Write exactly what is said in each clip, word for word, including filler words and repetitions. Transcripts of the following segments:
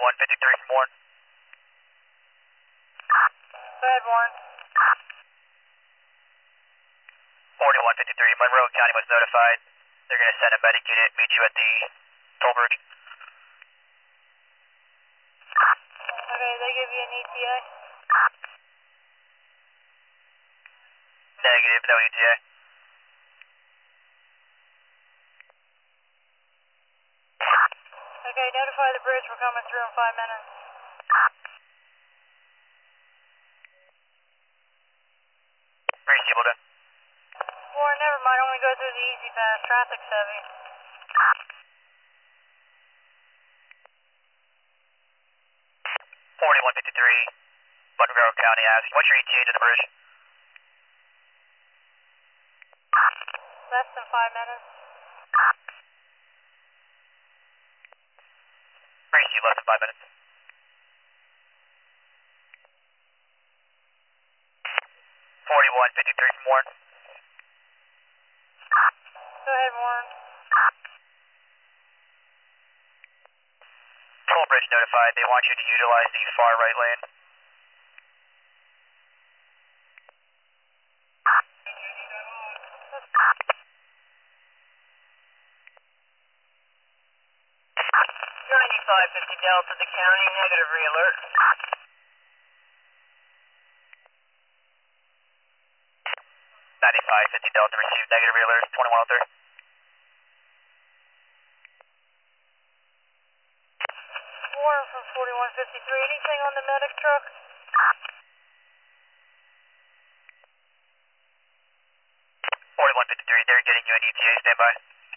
forty-one fifty-three from Warren. Go ahead, Warren. forty-one fifty-three, Monroe County was notified. They're going to send a medic unit, meet you at the toll bridge. Okay, they give you an E T A? Negative, no E T A. Okay, notify the bridge we're coming through in five minutes. Breeze Eagleton. Warren, never mind, only go through the easy pass, traffic's heavy. forty-one fifty-three, Monroe County asking, what's your E T A to the bridge? Less than five minutes. Breeze you less than five minutes. forty-one fifty-three from Warren. Go ahead, Warren. Toll bridge notified. They want you to utilize the far right lane. ninety-five fifty Delta, the county, negative re-alert. ninety-five fifty Delta received negative alert, twenty-one oh three. Warren from forty-one fifty-three, anything on the medic truck? forty-one fifty-three, they're getting you an E T A, standby.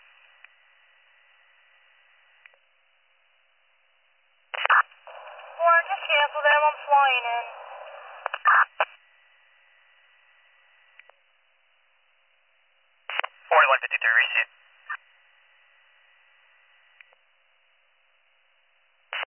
Warren, just cancel them, I'm flying in. forty-one fifty-three, received.